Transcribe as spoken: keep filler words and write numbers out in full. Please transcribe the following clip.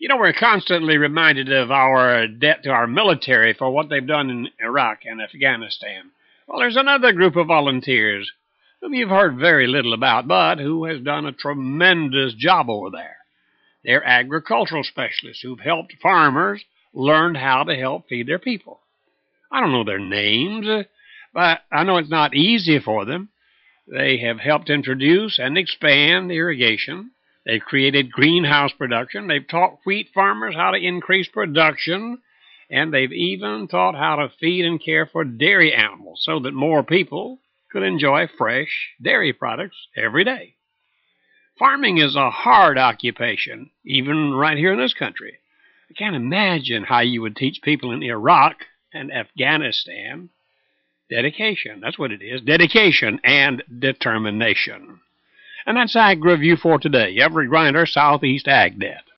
You know, we're constantly reminded of our debt to our military for what they've done in Iraq and Afghanistan. Well, there's another group of volunteers whom you've heard very little about, but who has done a tremendous job over there. They're agricultural specialists who've helped farmers learn how to help feed their people. I don't know their names, but I know it's not easy for them. They have helped introduce and expand irrigation. They've created greenhouse production. They've taught wheat farmers how to increase production. And they've even taught how to feed and care for dairy animals so that more people could enjoy fresh dairy products every day. Farming is a hard occupation, even right here in this country. I can't imagine how you would teach people in Iraq and Afghanistan dedication. That's what it is, dedication and determination. And that's Ag Review for today. Everett Griner, Southeast AgNet.